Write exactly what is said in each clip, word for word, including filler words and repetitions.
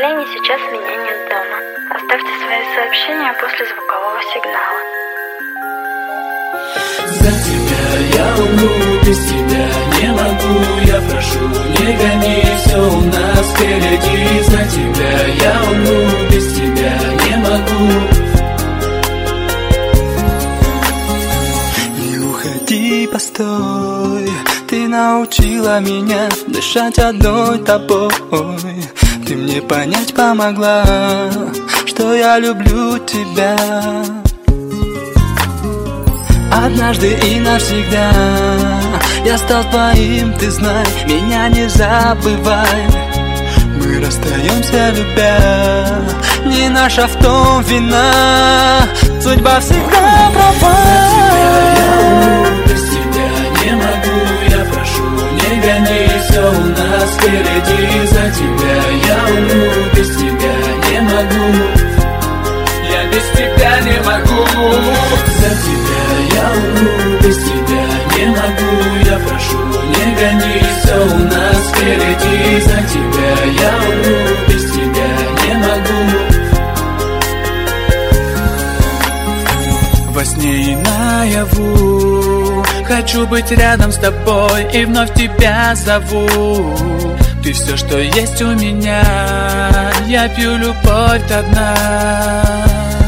сожалению, сейчас меня нет дома. Оставьте свои сообщения после звукового сигнала. За тебя я умру, без тебя не могу. Я прошу, не гони, все у нас впереди. За тебя я умру, без тебя не могу. Не уходи, постой. Ты научила меня дышать одной тобой. Ты мне понять помогла, что я люблю тебя. Однажды и навсегда я стал твоим, ты знай, меня не забывай. Мы расстаемся, любя, не наша в том вина. Судьба всегда права. Без тебя не могу, я прошу, не гони, все у нас впереди. За тебя я умру, без тебя не могу. Я без тебя не могу. За тебя я умру, без тебя не могу. Я прошу, не гони, все у нас впереди. За тебя я умру, без тебя не могу. Во сне и наяву хочу быть рядом с тобой и вновь тебя зову. Ты все, что есть у меня, я пью любовь до дна.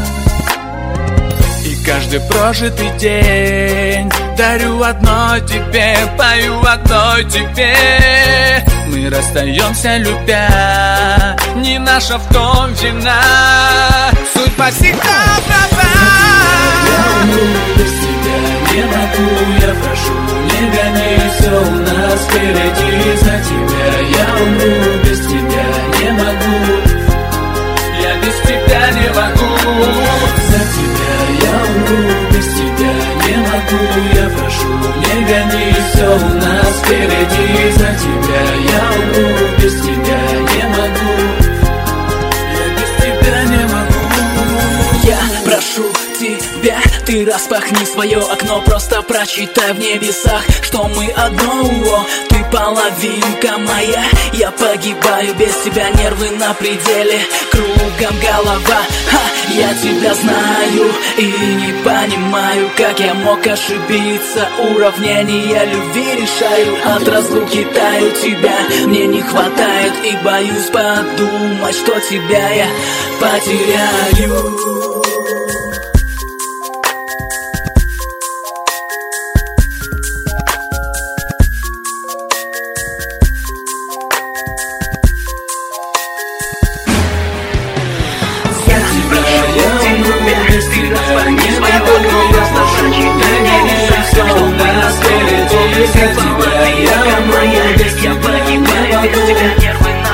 И каждый прожитый день дарю одной тебе, пою одной тебе. Мы расстаемся, любя, не наша в том вина. Судьба всегда права. Я умру, без тебя не могу. Я прошу, не гони, все у нас впереди. За тебя я умру, без тебя не могу. Я без тебя не могу. За тебя я умру, без тебя не могу. Я прошу, не гони, все у нас впереди. За тебя я умру, без тебя не могу. Я без тебя не могу. Я прошу тебя, ты распахни свое окно, просто прочитай в небесах, что мы одно. Ты половинка моя, я погибаю без тебя, нервы на пределе, кругом голова. Ха, я тебя знаю и не понимаю, как я мог ошибиться. Уравнения любви решаю, от разлуки таю, тебя мне не хватает. И боюсь подумать, что тебя я потеряю. За тебя я умру, без тебя не могу. Я погибаю без тебя, нервы